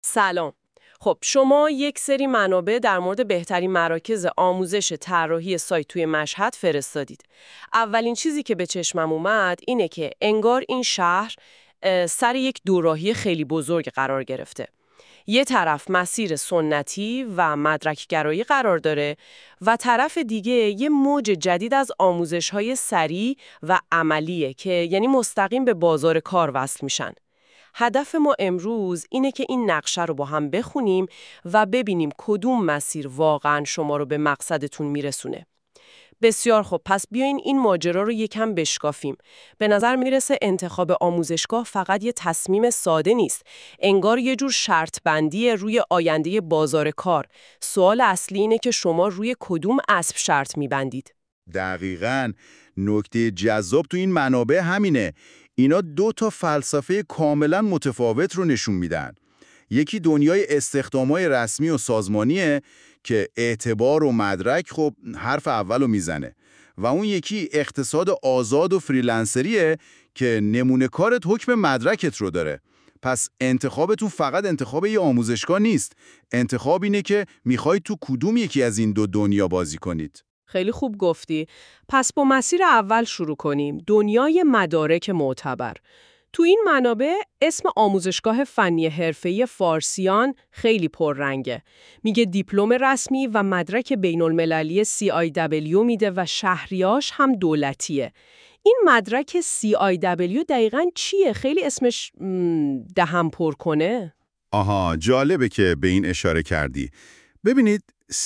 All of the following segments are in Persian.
سلام. خب شما یک سری منابع در مورد بهترین مراکز آموزش طراحی سایت توی مشهد فرستادید. اولین چیزی که به چشمم اومد اینه که انگار این شهر سر یک دوراهی خیلی بزرگ قرار گرفته. یه طرف مسیر سنتی و مدرک‌گرایی قرار داره و طرف دیگه یه موج جدید از آموزش‌های سریع و عملیه که یعنی مستقیم به بازار کار وصل میشن. هدف ما امروز اینه که این نقشه رو با هم بخونیم و ببینیم کدوم مسیر واقعاً شما رو به مقصدتون میرسونه. بسیار خب، پس بیاین این ماجرا رو یکم بشکافیم. به نظر میرسه انتخاب آموزشگاه فقط یه تصمیم ساده نیست. انگار یه جور شرط بندی روی آینده بازار کار. سوال اصلی اینه که شما روی کدوم اسب شرط میبندید؟ دقیقاً. نکته جذاب تو این منابع همینه. اینا دو تا فلسفه کاملا متفاوت رو نشون میدن. یکی دنیای استخدامای رسمی و سازمانیه که اعتبار و مدرک خب حرف اولو میزنه و اون یکی اقتصاد آزاد و فریلنسریه که نمونه کارت حکم مدرکت رو داره. پس انتخابتون فقط انتخاب یه آموزشگاه نیست. انتخاب اینه که میخواید تو کدوم یکی از این دو دنیا بازی کنید. خیلی خوب گفتی. پس با مسیر اول شروع کنیم. دنیای مدارک معتبر. تو این منابع اسم آموزشگاه فنی حرفه‌ای فارسیان خیلی پررنگه. میگه دیپلم رسمی و مدرک بین‌المللی CIW میده و شهریه‌اش هم دولتیه. این مدرک CIW دقیقاً چیه؟ خیلی اسمش دهم پر کنه. آها، جالبه که به این اشاره کردی. ببینید،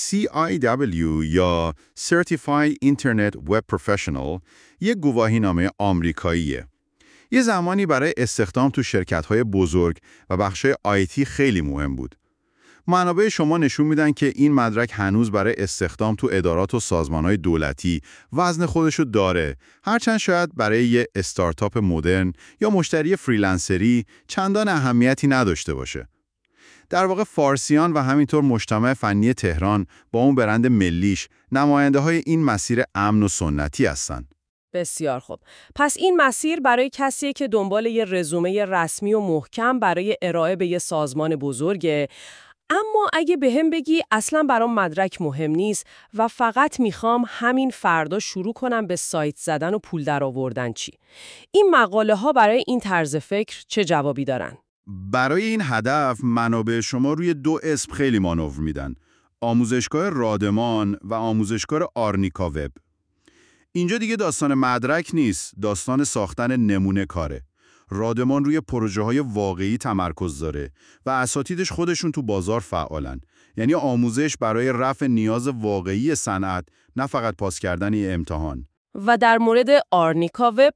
CIW یا Certified Internet Web Professional یک گواهینامه آمریکاییه. یه زمانی برای استخدام تو شرکت‌های بزرگ و بخشای آیتی خیلی مهم بود. منابع شما نشون میدن که این مدرک هنوز برای استخدام تو ادارات و سازمان‌های دولتی وزن خودشو داره، هرچند شاید برای یه استارتاپ مدرن یا مشتری فریلنسری چندان اهمیتی نداشته باشه. در واقع فارسیان و همینطور مجتمع فنی تهران با اون برند ملیش نماینده‌های این مسیر امن و سنتی هستن. بسیار خوب. پس این مسیر برای کسیه که دنبال یه رزومه رسمی و محکم برای ارائه به یه سازمان بزرگه. اما اگه بهم بگی اصلا برام مدرک مهم نیست و فقط میخوام همین فردا شروع کنم به سایت زدن و پول درآوردن چی؟ این مقاله ها برای این طرز فکر چه جوابی دارن؟ برای این هدف منابع شما روی دو اسم خیلی مانور میدن: آموزشگاه رادمان و آموزشگاه آرنیکا وب. اینجا دیگه داستان مدرک نیست، داستان ساختن نمونه کاره. رادمان روی پروژه‌های واقعی تمرکز داره و اساتیدش خودشون تو بازار فعالن. یعنی آموزش برای رفع نیاز واقعی صنعت، نه فقط پاس کردن یه امتحان. و در مورد آرنیکا وب،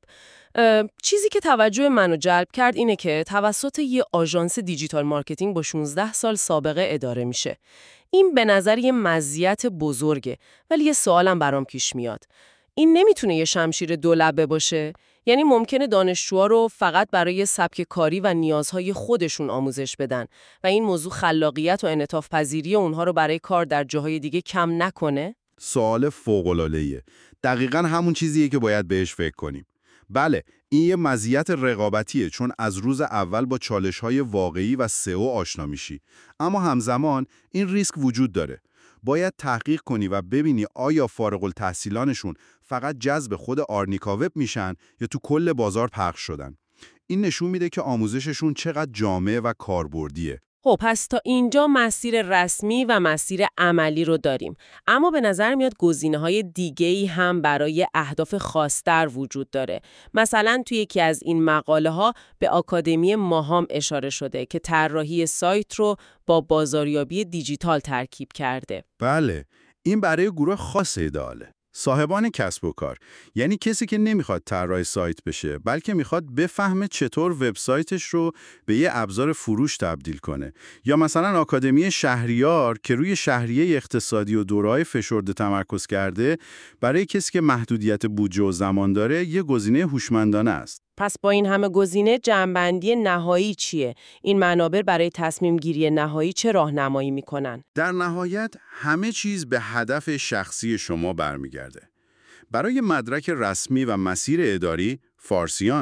چیزی که توجه منو جلب کرد اینه که توسط یه آژانس دیجیتال مارکتینگ با 16 سال سابقه اداره میشه. این به نظر یه مزیت بزرگه، ولی یه سوالم برام پیش میاد. این نمیتونه یه شمشیر دولبه باشه؟ یعنی ممکنه دانشجوها رو فقط برای سبک کاری و نیازهای خودشون آموزش بدن و این موضوع خلاقیت و انعطاف پذیری اونها رو برای کار در جاهای دیگه کم نکنه؟ سوال فوق‌العاده‌ایه. دقیقاً همون چیزیه که باید بهش فکر کنیم. بله، این یه مزیت رقابتیه، چون از روز اول با چالش‌های واقعی و سئو آشنا میشی. اما همزمان این ریسک وجود داره. باید تحقیق کنی و ببینی آیا فارغ التحصیلانشون فقط جذب خود آرنیکا وب میشن یا تو کل بازار پخش شدن. این نشون میده که آموزششون چقدر جامع و کاربردیه. خب پس تا اینجا مسیر رسمی و مسیر عملی رو داریم. اما به نظر میاد گزینه‌های دیگه‌ای هم برای اهداف خاص‌تر وجود داره. مثلا توی یکی از این مقاله‌ها به آکادمی ماهام اشاره شده که طراحی سایت رو با بازاریابی دیجیتال ترکیب کرده. بله، این برای گروه خاص ایداله. صاحبان کسب و کار، یعنی کسی که نمیخواد طراح سایت بشه، بلکه میخواد بفهمه چطور وبسایتش رو به یه ابزار فروش تبدیل کنه. یا مثلا آکادمی شهریار که روی شهریه اقتصادی و دوره‌های فشرده تمرکز کرده، برای کسی که محدودیت بودجه و زمان داره، یه گزینه هوشمندانه است. پس با این همه گزینه جمع‌بندی نهایی چیه؟ این منابع برای تصمیم گیری نهایی چه راهنمایی میکنن؟ در نهایت همه چیز به هدف شخصی شما برمیگرده. برای مدرک رسمی و مسیر اداری، فارسیان.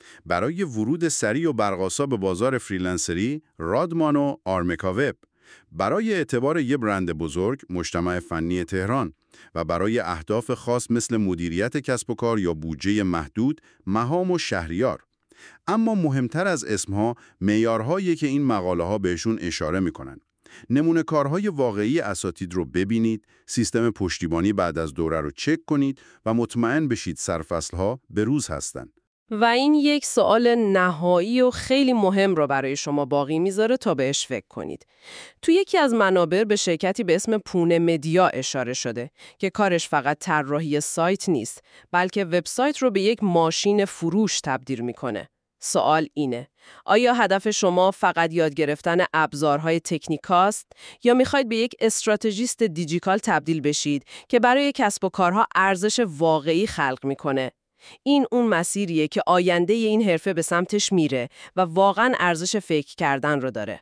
برای ورود سریع و برق‌آسا به بازار فریلنسری، رادمان و آرمیکا وب. برای اعتبار یک برند بزرگ، مجتمع فنی تهران. و برای اهداف خاص مثل مدیریت کسب و کار یا بودجه محدود، مهام و شهریار. اما مهمتر از اسمها، معیارهایی که این مقاله‌ها بهشون اشاره میکنن. نمونه کارهای واقعی اساتید رو ببینید، سیستم پشتیبانی بعد از دوره رو چک کنید و مطمئن بشید سرفصل‌ها به روز هستن. و این یک سوال نهایی و خیلی مهم رو برای شما باقی میذاره تا بهش فکر کنید. تو یکی از منابر به شرکتی به اسم پونه مدیا اشاره شده که کارش فقط طراحی سایت نیست، بلکه وبسایت رو به یک ماشین فروش تبدیل میکنه. سوال اینه: آیا هدف شما فقط یاد گرفتن ابزارهای تکنیکاست یا میخواید به یک استراتژیست دیجیتال تبدیل بشید که برای کسب و کارها ارزش واقعی خلق میکنه؟ این اون مسیریه که آینده این حرفه به سمتش میره و واقعاً ارزش فکر کردن رو داره.